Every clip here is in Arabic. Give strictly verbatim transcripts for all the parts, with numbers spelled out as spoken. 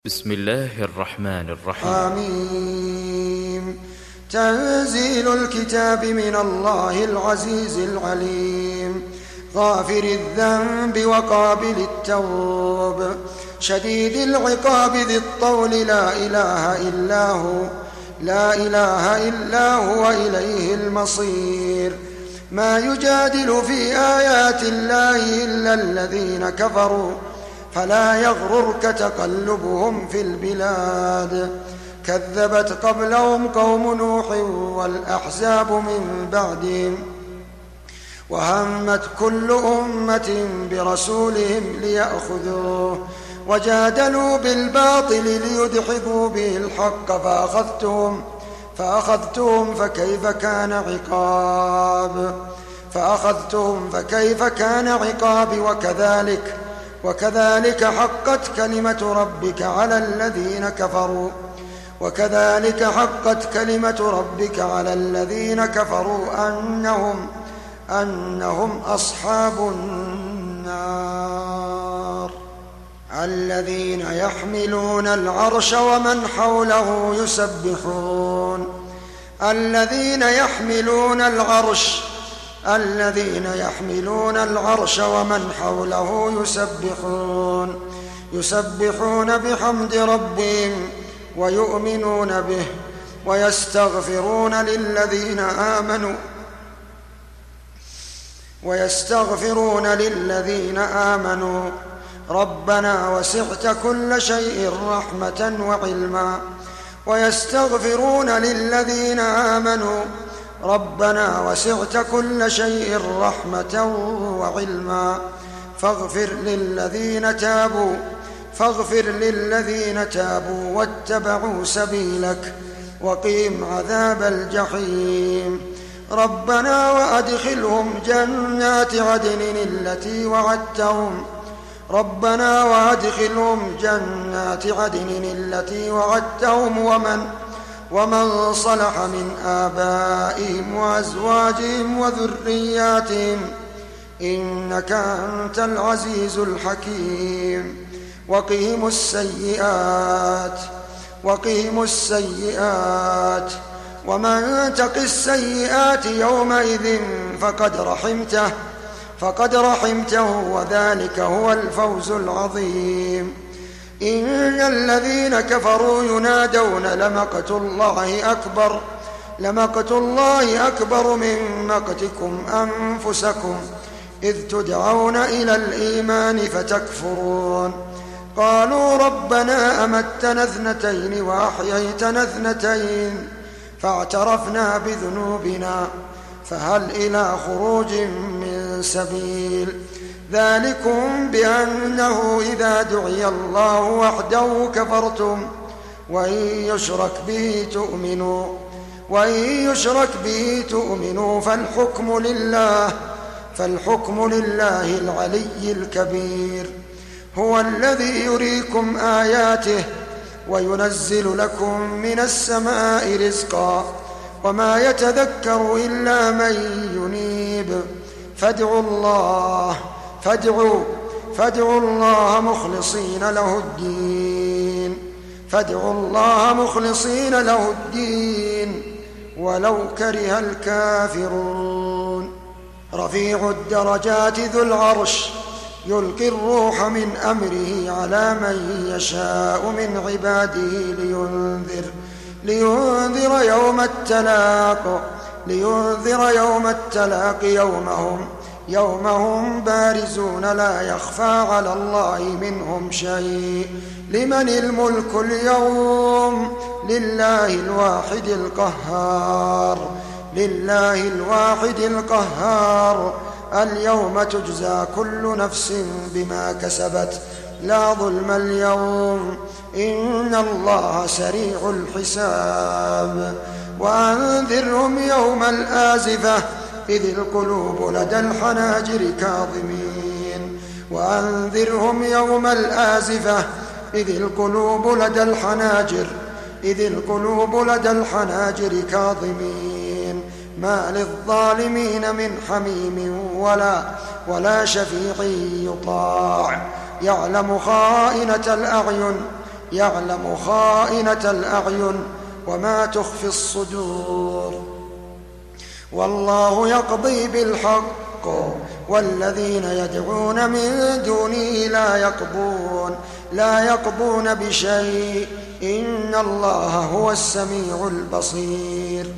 بسم الله الرحمن الرحيم. آمين. تنزيل الكتاب من الله العزيز العليم، غافر الذنب وقابل التوب، شديد العقاب ذي الطول، لا إله إلا هو لا إله إلا هو إليه المصير. ما يجادل في آيات الله إلا الذين كفروا، فلا يغررك تقلبهم في البلاد. كذبت قبلهم قوم نوح والأحزاب من بعدهم، وهمت كل أمة برسولهم ليأخذوه، وجادلوا بالباطل ليدحضوا به الحق، فأخذتهم فأخذتهم فكيف كان عقاب فأخذتهم فكيف كان عقاب وكذلك وكذلك حقت كلمة ربك على الذين كفروا وكذلك حقت كلمة ربك على الذين كفروا أنهم أنهم أصحاب النار. الذين يحملون العرش ومن حوله يسبحون الذين يحملون العرش الذين يحملون العرش ومن حوله يسبحون يسبحون بحمد ربهم ويؤمنون به ويستغفرون للذين آمنوا ويستغفرون للذين آمنوا ربنا وسعت كل شيء رحمة وعلما ويستغفرون للذين آمنوا ربنا وسعت كل شيء رحمة وعلما فاغفر للذين تابوا فاغفر للذين تابوا واتبعوا سبيلك وقهم عذاب الجحيم. ربنا وأدخلهم جنات عدن التي وعدتهم ربنا وأدخلهم جنات عدن التي وعدتهم ومن ومن صلح من آبائهم وأزواجهم وذرياتهم إنك أنت العزيز الحكيم. وقهم السيئات وقهم السيئات ومن تق السيئات يومئذ فقد رحمته فقد رحمته وذلك هو الفوز العظيم. إن الذين كفروا ينادون لمقت الله أكبر لمقت الله أكبر من مقتكم أنفسكم إذ تدعون إلى الإيمان فتكفرون. قالوا ربنا أمتنا اثنتين وأحييتنا اثنتين فاعترفنا بذنوبنا فهل إلى خروج من سبيل. ذلكم بأنه إذا دعي الله وحده كفرتم وإن يشرك به تؤمنوا وإن يشرك به تؤمنوا فالحكم لله فالحكم لله العلي الكبير. هو الذي يريكم آياته وينزل لكم من السماء رزقا وما يتذكر إلا من ينيب. فادعوا الله فادعوا فادعوا الله مخلصين له الدين فادعوا الله مخلصين له الدين ولو كره الكافرون. رفيع الدرجات ذو العرش يلقي الروح من أمره على من يشاء من عباده لينذر لينذر يوم التلاق لينذر يوم التلاق يومهم يومهم بارزون لا يخفى على الله منهم شيء. لمن الملك اليوم لله الواحد القهار لله الواحد القهار. اليوم تجزى كل نفس بما كسبت لا ظلم اليوم إن الله سريع الحساب. وأنذرهم يوم الآزفة إذ القلوب لدى الحناجر كاظمين وأنذرهم يوم الآزفة إذ القلوب لدى الحناجر إذ القلوب لدى الحناجر كاظمين ما للظالمين من حميم ولا ولا شفيع يطاع. يعلم خائنة الأعين يعلم خائنة الأعين وما تخفي الصدور. والله يقضي بالحق والذين يدعون من دونه لا يقضون لا يقضون بشيء إن الله هو السميع البصير.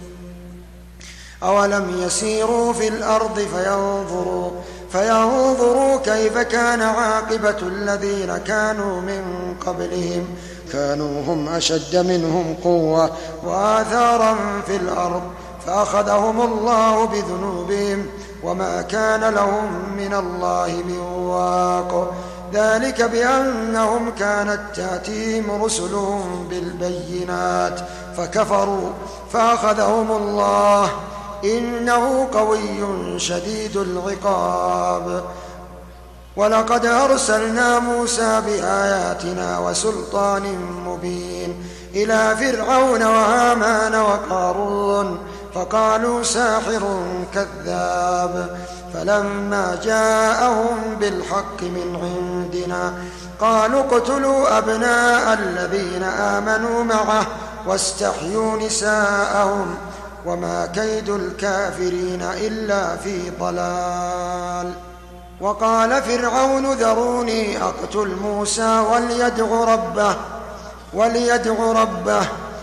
أولم يسيروا في الأرض فينظروا فينظروا كيف كان عاقبة الذين كانوا من قبلهم كانوا هم أشد منهم قوة وآثارا في الأرض فأخذهم الله بذنوبهم وما كان لهم من الله من واق. ذلك بأنهم كانت تأتيهم رسلهم بالبينات فكفروا فأخذهم الله إنه قوي شديد العقاب. ولقد أرسلنا موسى بآياتنا وسلطان مبين إلى فرعون وهامان وقارون فقالوا ساحر كذاب. فلما جاءهم بالحق من عندنا قالوا اقتلوا أبناء الذين آمنوا معه واستحيوا نساءهم وما كيد الكافرين إلا في ضلال. وقال فرعون ذروني أقتل موسى وليدع ربه وليدع ربه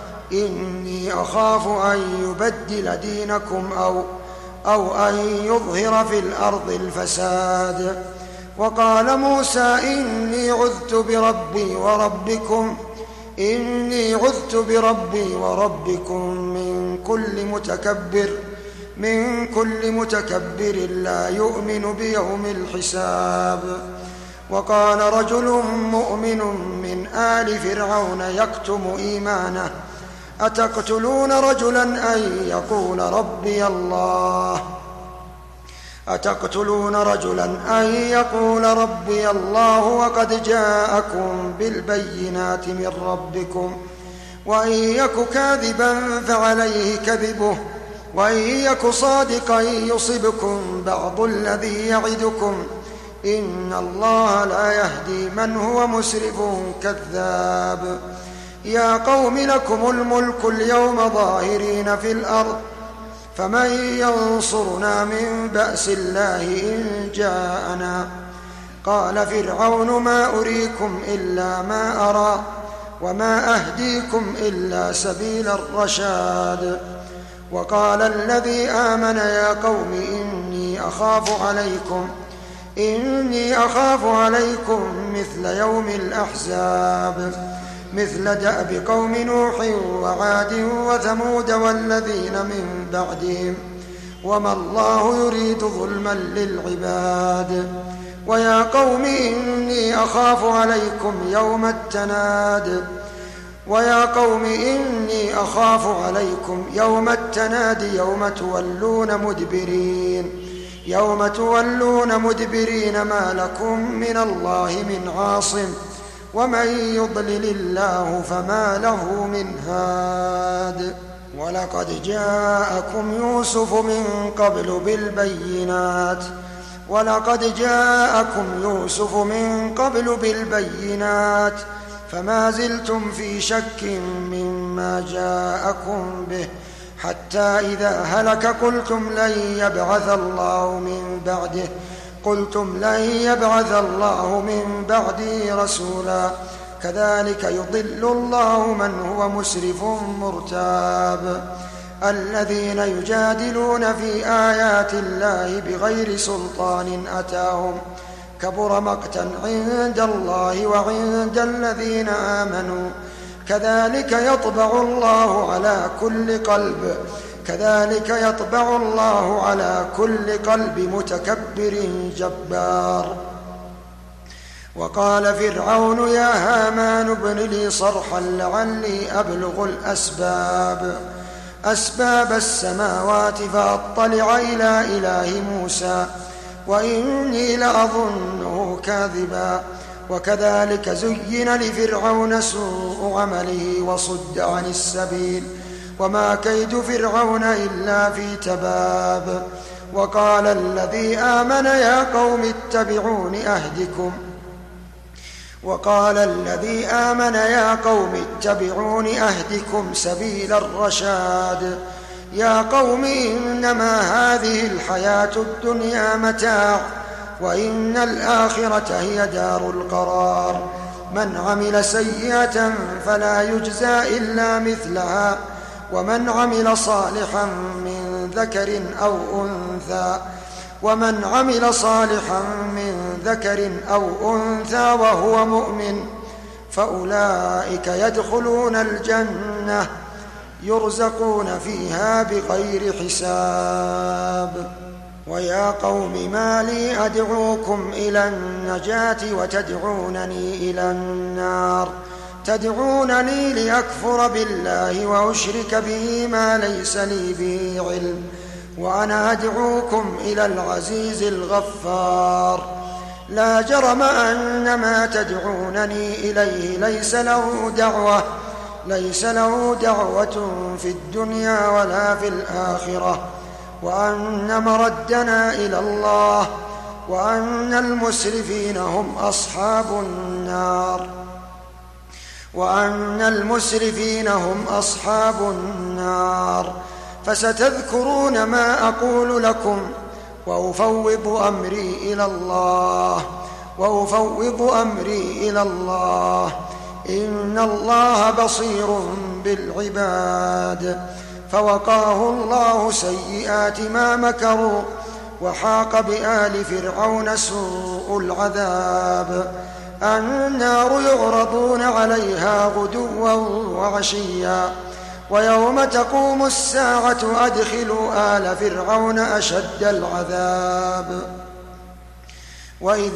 إني أخاف أن يبدل دينكم أو أو أن يظهر في الأرض الفساد. وقال موسى إني عذت بربي وربكم إني عذت بربي وربكم من كل متكبر من كل متكبر لا يؤمن بيوم الحساب. وقال رجل مؤمن من آل فرعون يكتم إيمانه أتقتلون رجلا أن يقول ربي الله أتقتلون رجلا أن يقول ربي الله وقد جاءكم بالبينات من ربكم وإن يك كاذبا فعليه كذبه وإن يك صادقا يصبكم بعض الذي يعدكم إن الله لا يهدي من هو مسرف كذاب. يا قوم لكم الملك اليوم ظاهرين في الأرض فمن ينصرنا من بأس الله إن جاءنا. قال فرعون ما أريكم إلا ما أرى وما أهديكم إلا سبيل الرشاد. وقال الذي آمن يا قوم إني أخاف عليكم إني أخاف عليكم مثل يوم الأحزاب مثل دأب قوم نوح وعاد وثمود والذين من بعدهم وما الله يريد ظلما للعباد. ويا قوم إني أخاف عليكم يوم التناد ويا قوم إني أخاف عليكم يوم التناد يوم تولون مدبرين يوم تولون مدبرين ما لكم من الله من عاصم ومن يضلل الله فما له من هاد. ولقد جاءكم يوسف من قبل بالبينات ولقد جاءكم يوسف من قبل بالبينات فما زلتم في شك مما جاءكم به حتى إذا هلك قلتم لن يبعث الله من بعده قلتم لن يبعث الله من بعده رسولا كذلك يضل الله من هو مسرف مرتاب. الذين يجادلون في آيات الله بغير سلطان أتاهم كبر مقتا عند الله وعند الذين آمنوا كذلك يطبع الله على كل قلب كذلك يطبع الله على كل قلب متكبر جبار. وقال فرعون يا هامان ابن لي صرحا لعلي أبلغ الأسباب أسباب السماوات فأطلع إلى إله موسى وإني لأظنه كاذبا. وكذلك زين لفرعون سوء عمله وصد عن السبيل وما كيد فرعون إلا في تباب. وقال الذي آمن يا قوم اتبعون أهدكم وقال الذي آمن يا قوم اتبعون أهدكم سبيل الرشاد يا قوم إنما هذه الحياة الدنيا متاع وإن الآخرة هي دار القرار من عمل سيئة فلا يجزى إلا مثلها ومن عمل صالحا من ذكر أو أنثى ومن عمل صالحا من ذكر أو أنثى وهو مؤمن فأولئك يدخلون الجنة يرزقون فيها بغير حساب ويا قوم ما لي أدعوكم إلى النجاة وتدعونني إلى النار تدعونني لأكفر بالله وأشرك به ما ليس لي به علم وأنا أدعوكم إلى العزيز الغفار لا جرم أن ما تدعونني إليه ليس له دعوة ليس له دعوة في الدنيا ولا في الآخرة وأن مردنا إلى الله وأن المسرفين هم أصحاب النار وأن المسرفين هم أصحاب النار فستذكرون ما أقول لكم وأفوض أمري إلى الله وأفوض أمري إلى الله إن الله بصير بالعباد فوقاه الله سيئات ما مكروا وحاق بآل فرعون سوء العذاب النار يعرضون عليها غدوا وعشيا ويوم تقوم الساعة أدخلوا آل فرعون أشد العذاب وإذ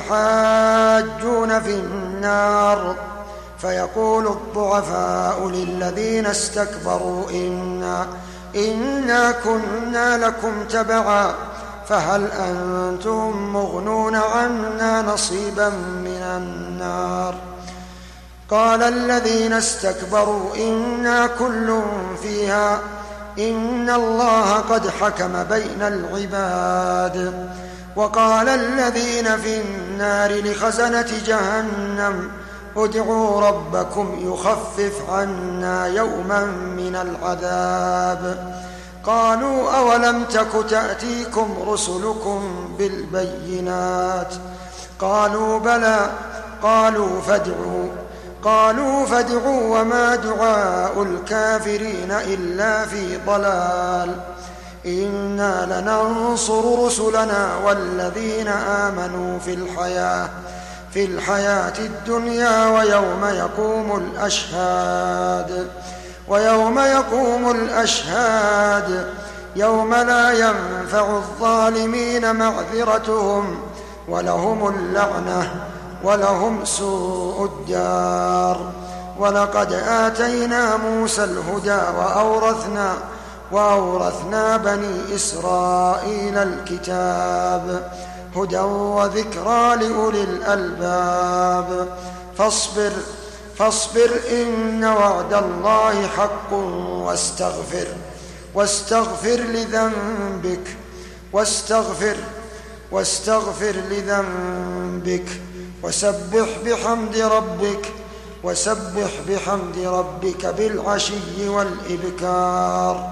يتحاجون في النار فيقول الضعفاء للذين استكبروا إنا, إنا كنا لكم تبعا فهل أنتم مغنون عنا نصيبا من النار قال الذين استكبروا إنا كل فيها إن الله قد حكم بين العباد وقال الذين في النار لخزنة جهنم ادعوا ربكم يخفف عنا يوما من العذاب قالوا أولم تك تأتيكم رسلكم بالبينات قالوا بلى قالوا فادعوا قالوا فادعوا وما دعاء الكافرين إلا في ضلال إنا لننصر رسلنا والذين آمنوا في الحياة في الحياة الدنيا ويوم يقوم الأشهاد ويوم يقوم الأشهاد يوم لا ينفع الظالمين معذرتهم ولهم اللعنة ولهم سوء الدار ولقد آتينا موسى الهدى وأورثنا وأورثنا بني إسرائيل الكتاب هدى وذكرى لأولي الألباب فاصبر فاصبر إن وعد الله حق واستغفر واستغفر لذنبك واستغفر واستغفر لذنبك وسبح بحمد ربك وسبح بحمد ربك بالعشي والإبكار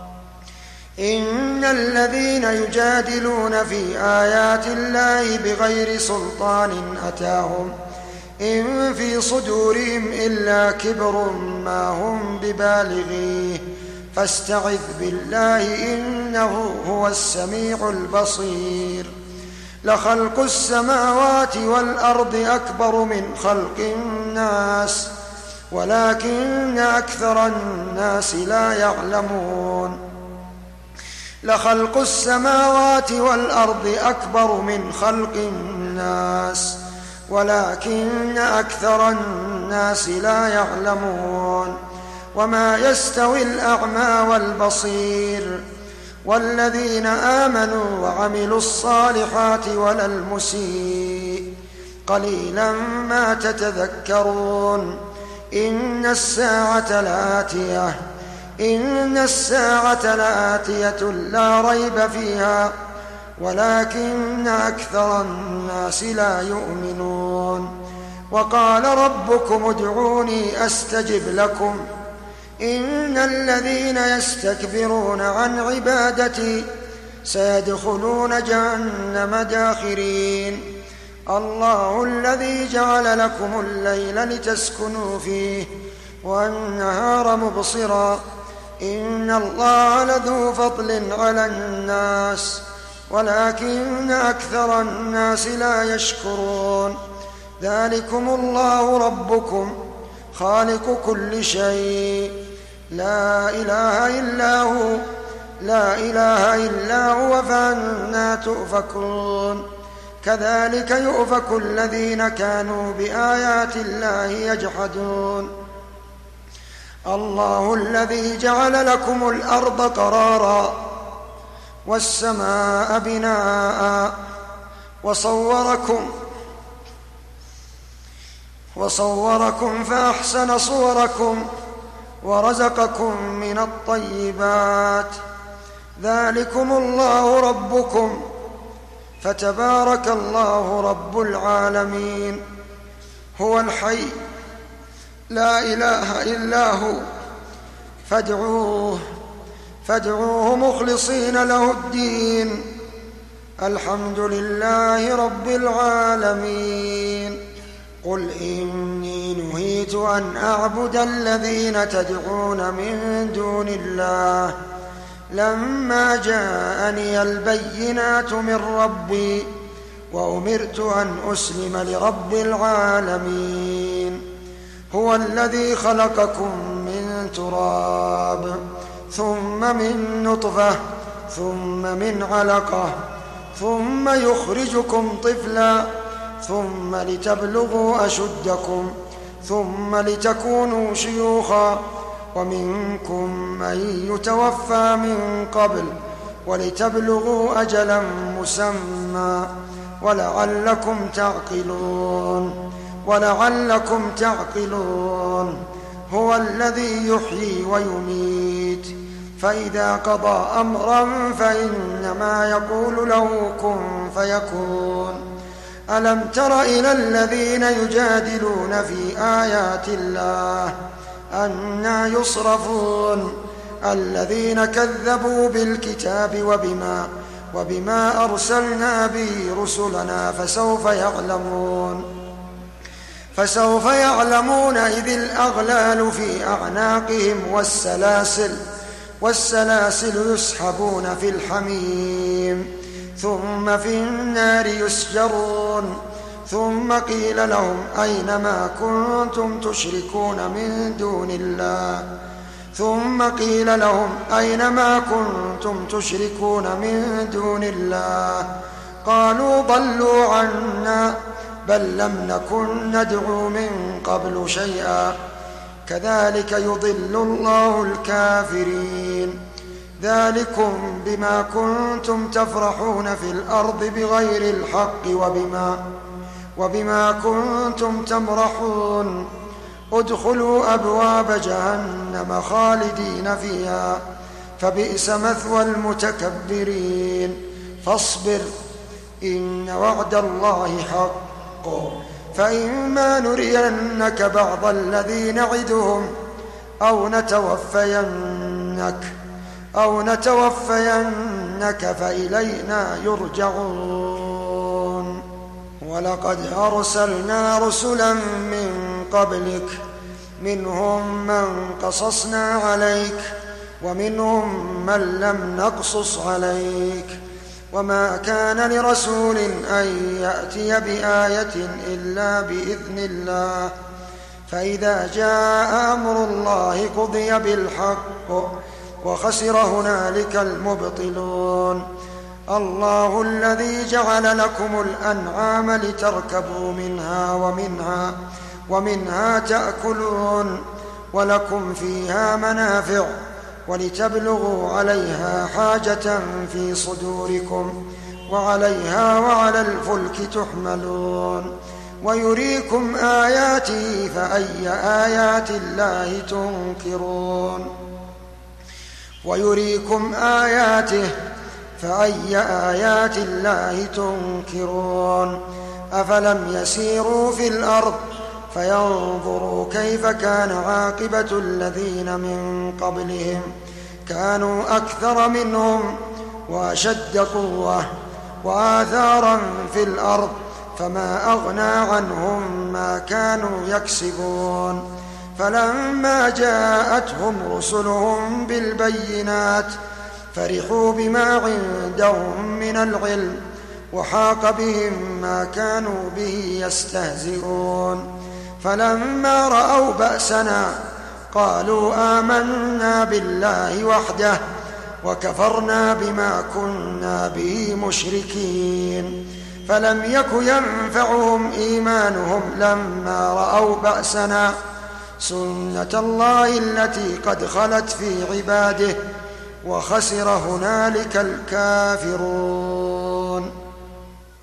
إن الذين يجادلون في آيات الله بغير سلطان أتاهم إن في صدورهم إلا كبر ما هم ببالغيه فاستعذ بالله إنه هو السميع البصير لخلق السماوات والأرض أكبر من خلق الناس ولكن أكثر الناس لا يعلمون لخلق السماوات والأرض أكبر من خلق الناس ولكن أكثر الناس لا يعلمون وما يستوي الأعمى والبصير والذين آمنوا وعملوا الصالحات ولا المسيء قليلا ما تتذكرون إن الساعة لآتية إن الساعة لآتية لا ريب فيها ولكن أكثر الناس لا يؤمنون وقال ربكم ادعوني أستجب لكم إن الذين يستكبرون عن عبادتي سيدخلون جهنم داخرين الله الذي جعل لكم الليل لتسكنوا فيه والنهار مبصرا إن الله لذو فضل على الناس ولكن أكثر الناس لا يشكرون ذلكم الله ربكم خالق كل شيء لا إله إلا هو لا إله إلا هو فأنى تؤفكون كذلك يؤفك الذين كانوا بآيات الله يجحدون الله الذي جعل لكم الأرض قرارا والسماء بناء وصوركم وصوركم فأحسن صوركم ورزقكم من الطيبات ذلكم الله ربكم فتبارك الله رب العالمين هو الحي لا إله إلا هو فادعوه فادعوه مخلصين له الدين الحمد لله رب العالمين قل إني نهيت أن أعبد الذين تدعون من دون الله لما جاءني البينات من ربي وأمرت أن أسلم لرب العالمين هو الذي خلقكم من تراب ثم من نطفة ثم من علقة ثم يخرجكم طفلا ثم لتبلغوا أشدكم ثم لتكونوا شيوخا ومنكم من يتوفى من قبل ولتبلغوا أجلا مسمى ولعلكم تعقلون ولعلكم تعقلون هو الذي يحيي ويميت فإذا قضى أمرا فإنما يقول له كن فيكون ألم تر إلى الذين يجادلون في آيات الله أنى يصرفون الذين كذبوا بالكتاب وبما وبما أرسلنا به رسلنا فسوف يعلمون فسوف يعلمون إذ الأغلال في أعناقهم والسلاسل والسلاسل يسحبون في الحميم ثم في النار يسجرون ثم قيل لهم أين ما كنتم تشركون من دون الله ثم قيل لهم أين ما كنتم تشركون من دون الله قالوا ضلوا عنا بل لم نكن ندعو من قبل شيئا كذلك يضل الله الكافرين ذلكم بما كنتم تفرحون في الأرض بغير الحق وبما وبما كنتم تمرحون ادخلوا أبواب جهنم خالدين فيها فبئس مثوى المتكبرين فاصبر إن وعد الله حق فإما نرينك بعض الذي نعدهم أو نتوفينك أو نتوفينك فإلينا يرجعون ولقد أرسلنا رسلا من قبلك منهم من قصصنا عليك ومنهم من لم نقصص عليك وما كان لرسول أن يأتي بآية إلا بإذن الله فإذا جاء أمر الله قضي بالحق وخسر هنالك المبطلون الله الذي جعل لكم الأنعام لتركبوا منها ومنها ومنها تأكلون ولكم فيها منافع ولتبلغوا عليها حاجة في صدوركم وعليها وعلى الفلك تحملون ويريكم آياته فأي آيات الله تنكرون ويريكم آياته فأي آيات الله تنكرون أفلم يسيروا في الأرض فينظروا كيف كان عاقبة الذين من قبلهم كانوا أكثر منهم وأشد قوة وآثارا في الأرض فما أغنى عنهم ما كانوا يكسبون. فلما جاءتهم رسلهم بالبينات فرحوا بما عندهم من العلم وحاق بهم ما كانوا به يستهزئون. فلما رأوا بأسنا قالوا آمنا بالله وحده وكفرنا بما كنا به مشركين. فلم يك ينفعهم إيمانهم لما رأوا بأسنا سنة الله التي قد خلت في عباده وخسر هنالك الكافرون.